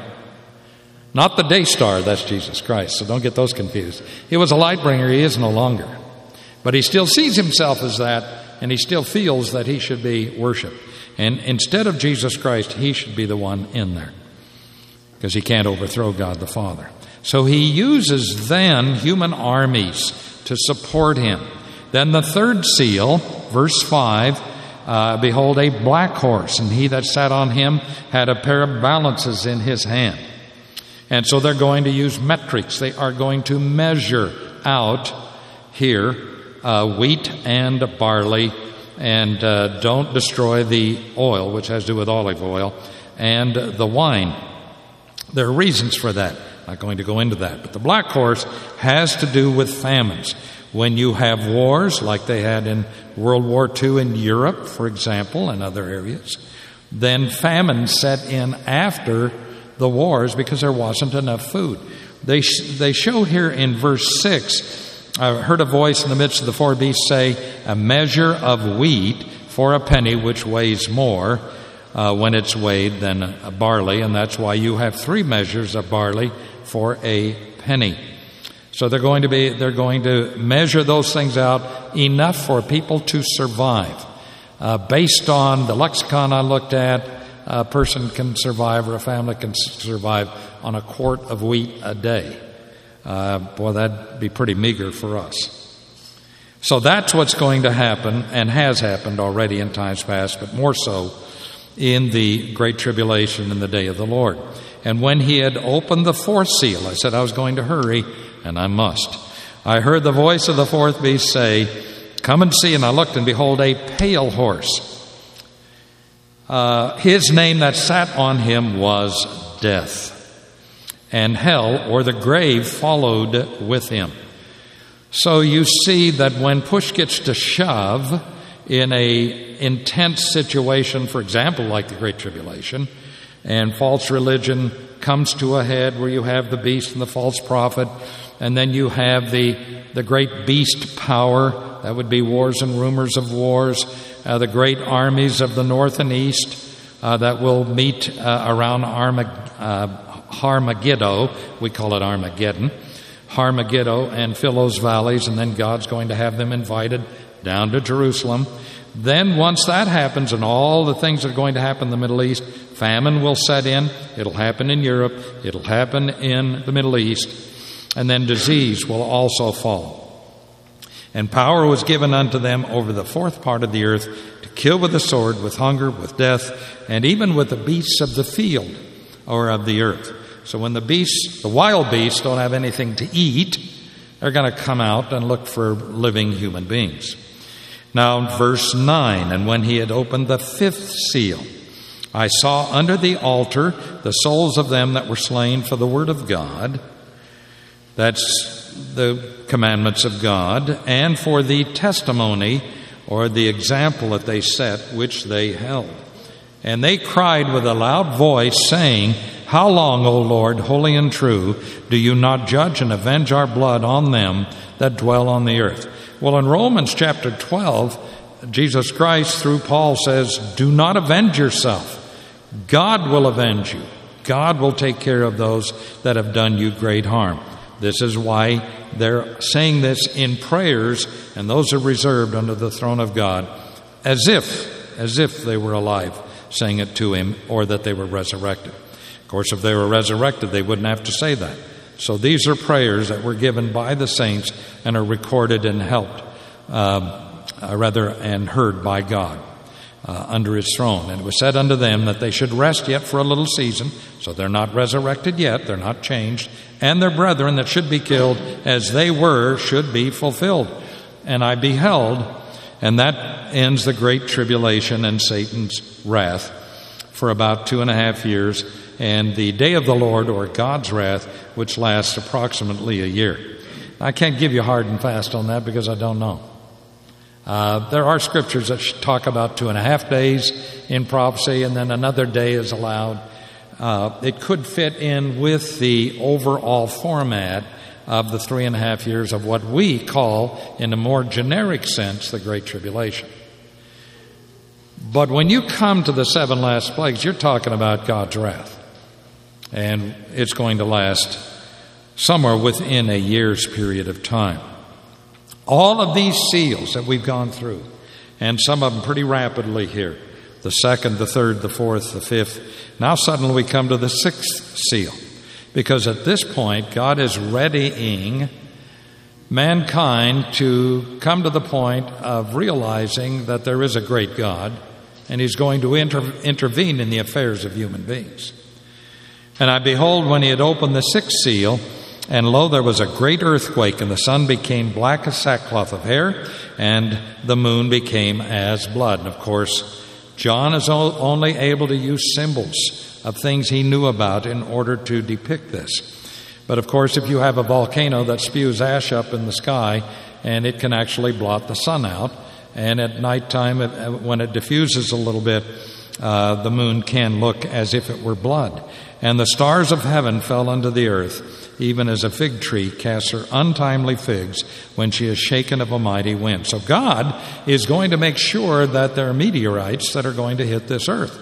Not the day star, that's Jesus Christ, so don't get those confused. He was a light bringer, he is no longer. But he still sees himself as that, and he still feels that he should be worshipped. And instead of Jesus Christ, he should be the one in there, because he can't overthrow God the Father. So he uses then human armies to support him. Then the third seal, verse five, uh, behold a black horse, and he that sat on him had a pair of balances in his hand. And so they're going to use metrics. They are going to measure out here uh, wheat and barley, and uh, don't destroy the oil, which has to do with olive oil, and the wine. There are reasons for that. I'm not going to go into that. But the black horse has to do with famines. When you have wars, like they had in World War Two in Europe, for example, and other areas, then famine set in after the wars because there wasn't enough food. They sh- they show here in verse six, I heard a voice in the midst of the four beasts say, a measure of wheat for a penny, which weighs more uh, when it's weighed than a barley, and that's why you have three measures of barley for a penny. So they're going to be they're going to measure those things out enough for people to survive. Uh, based on the lexicon I looked at, a person can survive, or a family can survive, on a quart of wheat a day. Uh, boy, that'd be pretty meager for us. So that's what's going to happen, and has happened already in times past, but more so in the Great Tribulation in the day of the Lord. And when he had opened the fourth seal, I said I was going to hurry, and I must. I heard the voice of the fourth beast say, come and see. And I looked, and behold, a pale horse. Uh, his name that sat on him was Death. And hell, or the grave, followed with him. So you see that when push gets to shove in a intense situation, for example, like the Great Tribulation, and false religion comes to a head where you have the beast and the false prophet, and then you have the, the great beast power, that would be wars and rumors of wars, uh, the great armies of the north and east uh, that will meet uh, around Armageddon. Uh, Harmageddo, we call it Armageddon, Harmageddo, and fill those valleys, and then God's going to have them invited down to Jerusalem. Then once that happens, and all the things that are going to happen in the Middle East, famine will set in. It'll happen in Europe. It'll happen in the Middle East. And then disease will also follow. And power was given unto them over the fourth part of the earth to kill with the sword, with hunger, with death, and even with the beasts of the field or of the earth. So when the beasts, the wild beasts, don't have anything to eat, they're going to come out and look for living human beings. Now, verse nine, and when he had opened the fifth seal, I saw under the altar the souls of them that were slain for the word of God," that's the commandments of God, "and for the testimony," or the example that they set, "which they held. And they cried with a loud voice, saying, How long, O Lord, holy and true, do you not judge and avenge our blood on them that dwell on the earth?" Well, in Romans chapter twelve, Jesus Christ, through Paul, says, "Do not avenge yourself. God will avenge you. God will take care of those that have done you great harm." This is why they're saying this in prayers, and those are reserved under the throne of God, as if, as if they were alive, saying it to him, or that they were resurrected. Of course, if they were resurrected, they wouldn't have to say that. So these are prayers that were given by the saints and are recorded and helped, uh, uh, rather, and heard by God uh, under his throne. "And it was said unto them that they should rest yet for a little season." So they're not resurrected yet, they're not changed. "And their brethren that should be killed as they were should be fulfilled. And I beheld," and that ends the great tribulation and Satan's wrath for about two and a half years, and the day of the Lord, or God's wrath, which lasts approximately a year. I can't give you hard and fast on that because I don't know. Uh, there are scriptures that talk about two and a half days in prophecy, and then another day is allowed. Uh, it could fit in with the overall format of the three and a half years of what we call, in a more generic sense, the Great Tribulation. But when you come to the seven last plagues, you're talking about God's wrath. And it's going to last somewhere within a year's period of time. All of these seals that we've gone through, and some of them pretty rapidly here, the second, the third, the fourth, the fifth, now suddenly we come to the sixth seal. Because at this point, God is readying mankind to come to the point of realizing that there is a great God, and he's going to inter- intervene in the affairs of human beings. "And I behold, when he had opened the sixth seal, and lo, there was a great earthquake, and the sun became black as sackcloth of hair, and the moon became as blood." And of course, John is only able to use symbols of things he knew about in order to depict this. But of course, if you have a volcano that spews ash up in the sky, and it can actually blot the sun out, and at nighttime, when it diffuses a little bit, uh, the moon can look as if it were blood. "And the stars of heaven fell unto the earth, even as a fig tree casts her untimely figs when she is shaken of a mighty wind." So God is going to make sure that there are meteorites that are going to hit this earth.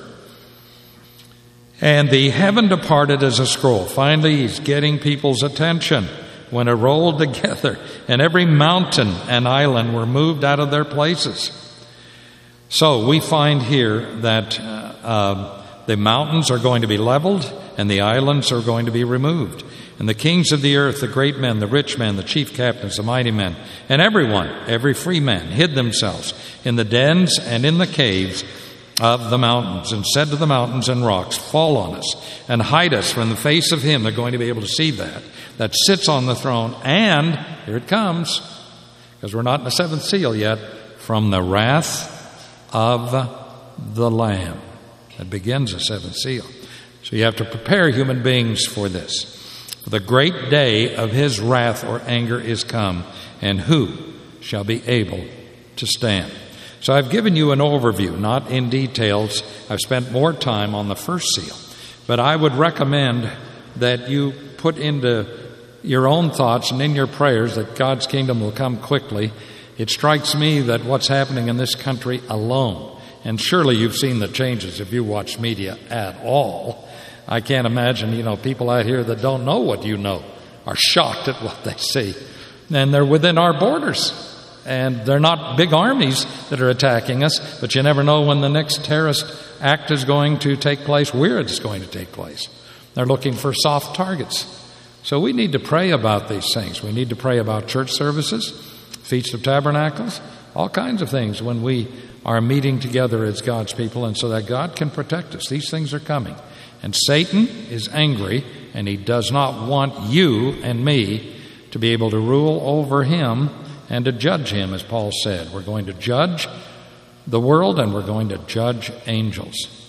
"And the heaven departed as a scroll." Finally, he's getting people's attention. "When it rolled together, and every mountain and island were moved out of their places." So we find here that uh, uh, the mountains are going to be leveled, and the islands are going to be removed. "And the kings of the earth, the great men, the rich men, the chief captains, the mighty men, and everyone, every free man, hid themselves in the dens and in the caves of the mountains, and said to the mountains and rocks, Fall on us, and hide us from the face of him." They're going to be able to see that, that sits on the throne, and, here it comes, because we're not in the seventh seal yet, from the wrath of the Lamb. That begins the seventh seal. So you have to prepare human beings for this. "For the great day of his wrath or anger is come, and who shall be able to stand?" So I've given you an overview, not in details. I've spent more time on the first seal. But I would recommend that you put into your own thoughts and in your prayers that God's kingdom will come quickly. It strikes me that what's happening in this country alone, and surely you've seen the changes if you watch media at all. I can't imagine, you know, people out here that don't know what you know are shocked at what they see. And they're within our borders. And they're not big armies that are attacking us, but you never know when the next terrorist act is going to take place, where it's going to take place. They're looking for soft targets. So we need to pray about these things. We need to pray about church services, Feast of Tabernacles, all kinds of things when we are meeting together as God's people, and so that God can protect us. These things are coming. And Satan is angry, and he does not want you and me to be able to rule over him and to judge him, as Paul said. We're going to judge the world, and we're going to judge angels.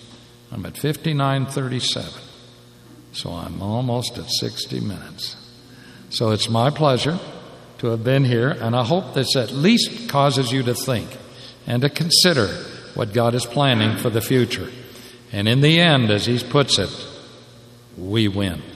I'm at fifty-nine thirty-seven. So I'm almost at sixty minutes. So it's my pleasure to have been here, and I hope this at least causes you to think and to consider what God is planning for the future. And in the end, as he puts it, we win.